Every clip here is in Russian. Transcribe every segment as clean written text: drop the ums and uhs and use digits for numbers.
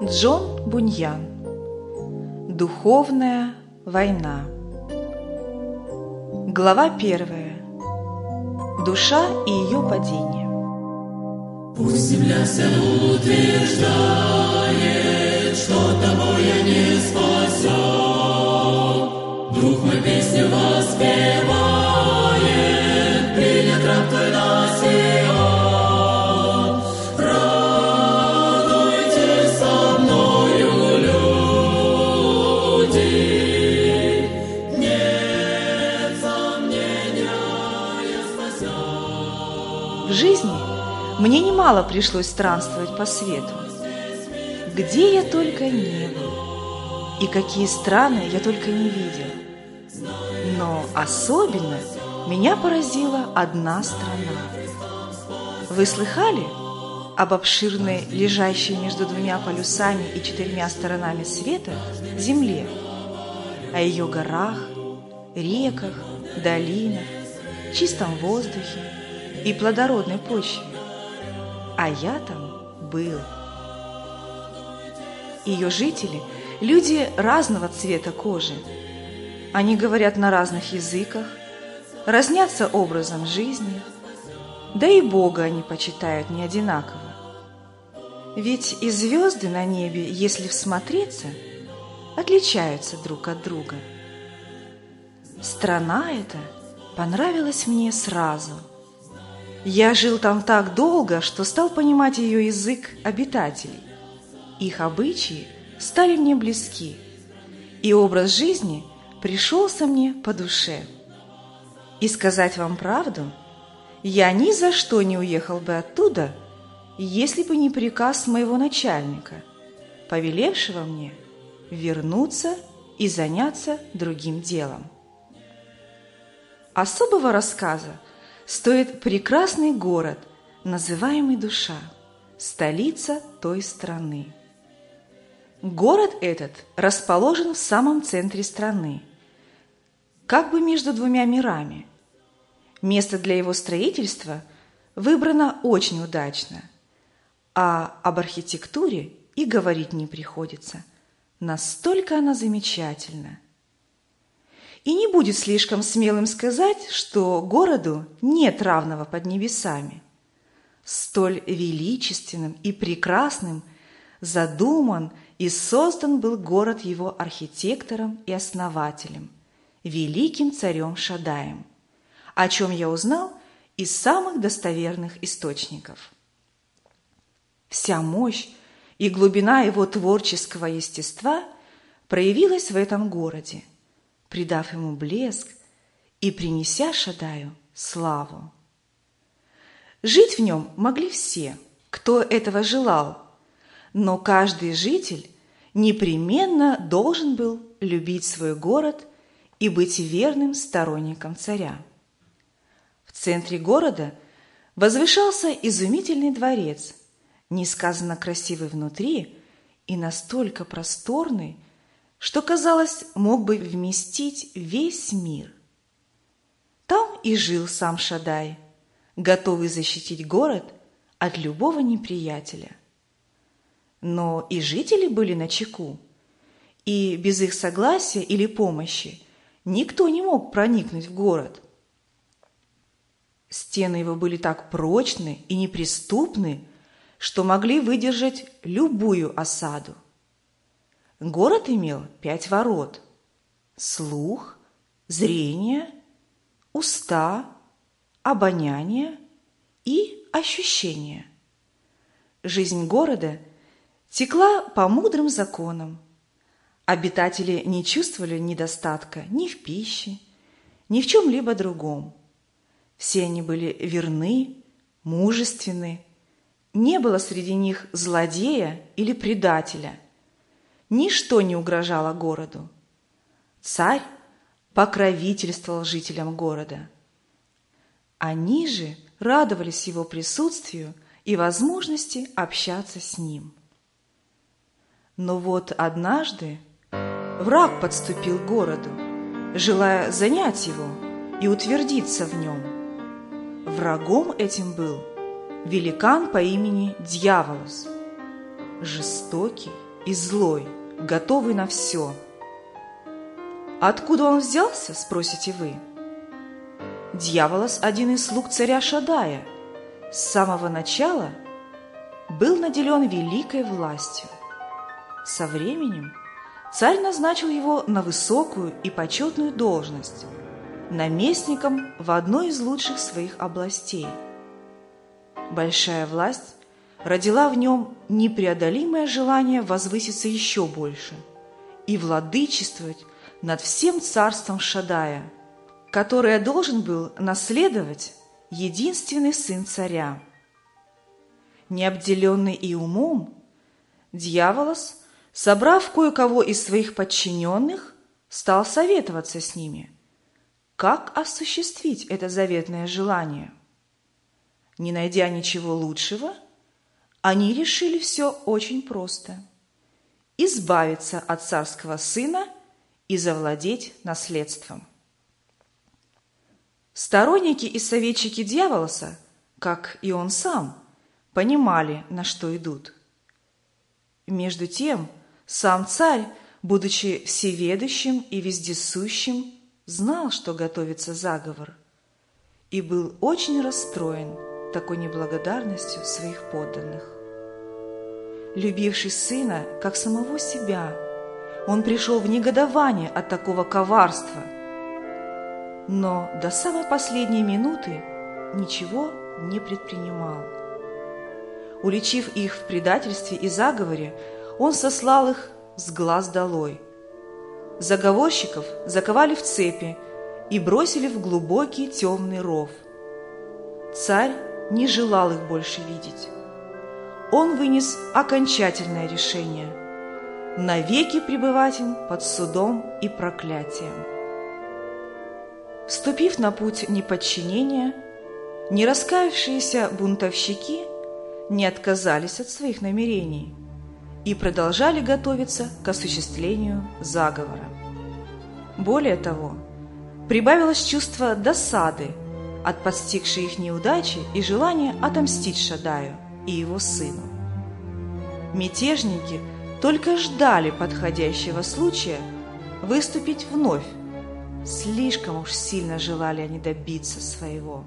Джон Буньян. Духовная война. Глава 1. Душа и ее падение. Пусть земля вся утверждает, что тобой я не спасен. Дух мой песню воспевает, принят раб твой на Сион. Радуйтесь со мною, люди, нет сомнения, я спасен. В жизни мне немало пришлось странствовать по свету. Где я только не был, и какие страны я только не видел. Но особенно меня поразила одна страна. Вы слыхали об обширной, лежащей между двумя полюсами и 4 сторонами света, Земле? О ее горах, реках, долинах, чистом воздухе и плодородной почве? А я там был. Ее жители – люди разного цвета кожи. Они говорят на разных языках, разнятся образом жизни, да и Бога они почитают не одинаково. Ведь и звезды на небе, если всмотреться, отличаются друг от друга. Страна эта понравилась мне сразу. Я жил там так долго, что стал понимать ее язык обитателей. Их обычаи стали мне близки, и образ жизни пришелся мне по душе. И сказать вам правду, я ни за что не уехал бы оттуда, если бы не приказ моего начальника, повелевшего мне вернуться и заняться другим делом. Особого рассказа стоит прекрасный город, называемый Душа, столица той страны. Город этот расположен в самом центре страны, как бы между двумя мирами. Место для его строительства выбрано очень удачно, а об архитектуре и говорить не приходится. Настолько она замечательна. И не будет слишком смелым сказать, что городу нет равного под небесами. Столь величественным и прекрасным задуман и создан был город его архитектором и основателем, великим царем Шаддаем, о чем я узнал из самых достоверных источников. Вся мощь и глубина его творческого естества проявилась в этом городе, придав ему блеск и принеся Шаддаю славу. Жить в нем могли все, кто этого желал, но каждый житель непременно должен был любить свой город и быть верным сторонником царя. В центре города возвышался изумительный дворец, несказанно красивый внутри и настолько просторный, что, казалось, мог бы вместить весь мир. Там и жил сам Шаддай, готовый защитить город от любого неприятеля. Но и жители были начеку, и без их согласия или помощи никто не мог проникнуть в город. Стены его были так прочны и неприступны, что могли выдержать любую осаду. Город имел 5 ворот: слух, зрение, уста, обоняние и ощущение. Жизнь города текла по мудрым законам. Обитатели не чувствовали недостатка ни в пище, ни в чем-либо другом. Все они были верны, мужественны. Не было среди них злодея или предателя. Ничто не угрожало городу. Царь покровительствовал жителям города. Они же радовались его присутствию и возможности общаться с ним. Но вот однажды враг подступил к городу, желая занять его и утвердиться в нем. Врагом этим был великан по имени Дьяволос, жестокий, и злой, готовый на все. Откуда он взялся, спросите вы? Дьяволос, один из слуг царя Шадая, с самого начала был наделен великой властью. Со временем царь назначил его на высокую и почетную должность, наместником в одной из лучших своих областей. Большая власть родила в нем непреодолимое желание возвыситься еще больше и владычествовать над всем царством Шадая, которое должен был наследовать единственный сын царя. Необделенный и умом, Дьяволос, собрав кое-кого из своих подчиненных, стал советоваться с ними, как осуществить это заветное желание. Не найдя ничего лучшего, они решили все очень просто – избавиться от царского сына и завладеть наследством. Сторонники и советчики Дьяволоса, как и он сам, понимали, на что идут. Между тем, сам царь, будучи всеведущим и вездесущим, знал, что готовится заговор, и был очень расстроен такой неблагодарностью своих подданных. Любивший сына, как самого себя, он пришел в негодование от такого коварства, но до самой последней минуты ничего не предпринимал. Уличив их в предательстве и заговоре, он сослал их с глаз долой. Заговорщиков заковали в цепи и бросили в глубокий темный ров. Царь не желал их больше видеть. Он вынес окончательное решение – навеки пребывать им под судом и проклятием. Вступив на путь неподчинения, нераскаявшиеся бунтовщики не отказались от своих намерений и продолжали готовиться к осуществлению заговора. Более того, прибавилось чувство досады от постигшей их неудачи и желания отомстить Шадаю и его сыну. Мятежники только ждали подходящего случая выступить вновь. Слишком уж сильно желали они добиться своего.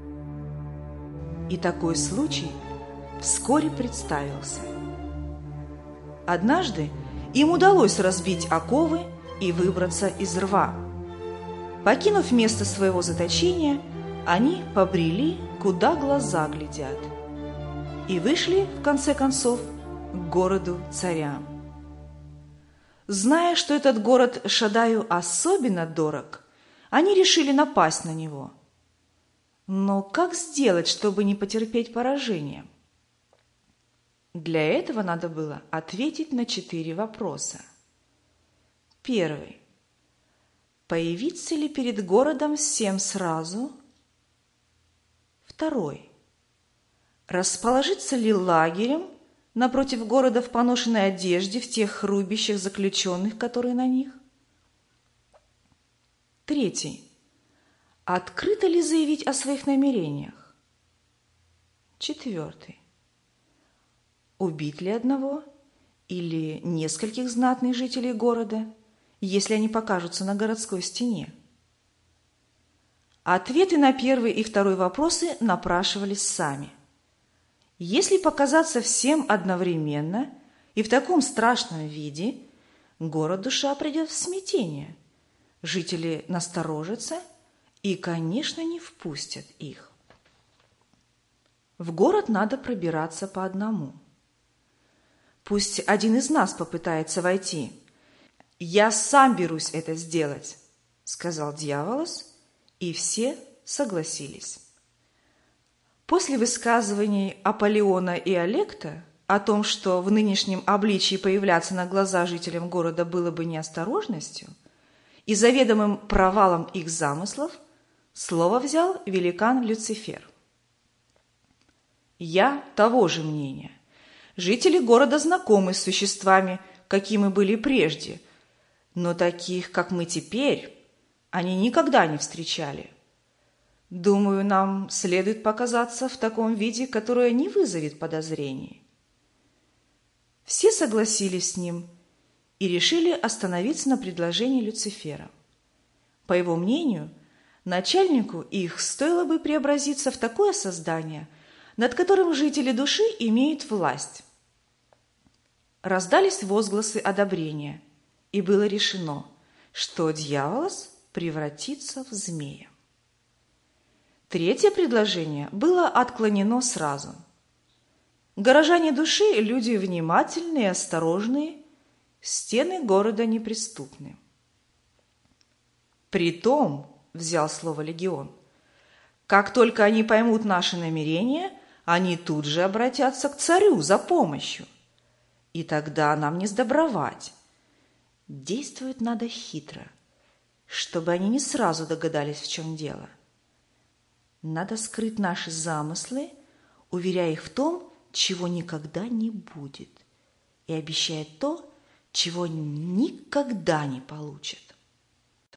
И такой случай вскоре представился. Однажды им удалось разбить оковы и выбраться из рва. Покинув место своего заточения, они побрели, куда глаза глядят, и вышли, в конце концов, к городу царя. Зная, что этот город Шадаю особенно дорог, они решили напасть на него. Но как сделать, чтобы не потерпеть поражение? Для этого надо было ответить на 4 вопроса. Первый. Появиться ли перед городом всем сразу? Второй. Расположиться ли лагерем напротив города в поношенной одежде, в тех рубищах заключенных, которые на них? Третий. Открыто ли заявить о своих намерениях? Четвертый. Убить ли одного или нескольких знатных жителей города, если они покажутся на городской стене? Ответы на первый и второй вопросы напрашивались сами. Если показаться всем одновременно и в таком страшном виде, город-душа придет в смятение, жители насторожатся и, конечно, не впустят их. В город надо пробираться по одному. Пусть один из нас попытается войти. «Я сам берусь это сделать», — сказал Дьяволос, и все согласились. После высказываний Аполлиона и Алекта о том, что в нынешнем обличии появляться на глаза жителям города было бы неосторожностью, и заведомым провалом их замыслов, слово взял великан Люцифер. «Я того же мнения. Жители города знакомы с существами, какими были прежде, но таких, как мы теперь, они никогда не встречали. Думаю, нам следует показаться в таком виде, которое не вызовет подозрений». Все согласились с ним и решили остановиться на предложении Люцифера. По его мнению, начальнику их стоило бы преобразиться в такое создание, над которым жители души имеют власть. Раздались возгласы одобрения, и было решено, что дьяволос превратится в змея. Третье предложение было отклонено сразу. Горожане души – люди внимательные и осторожные, стены города неприступны. «Притом, – взял слово легион, – как только они поймут наши намерения, они тут же обратятся к царю за помощью, и тогда нам не сдобровать. Действовать надо хитро, чтобы они не сразу догадались, в чем дело. Надо скрыть наши замыслы, уверяя их в том, чего никогда не будет, и обещая то, чего никогда не получат.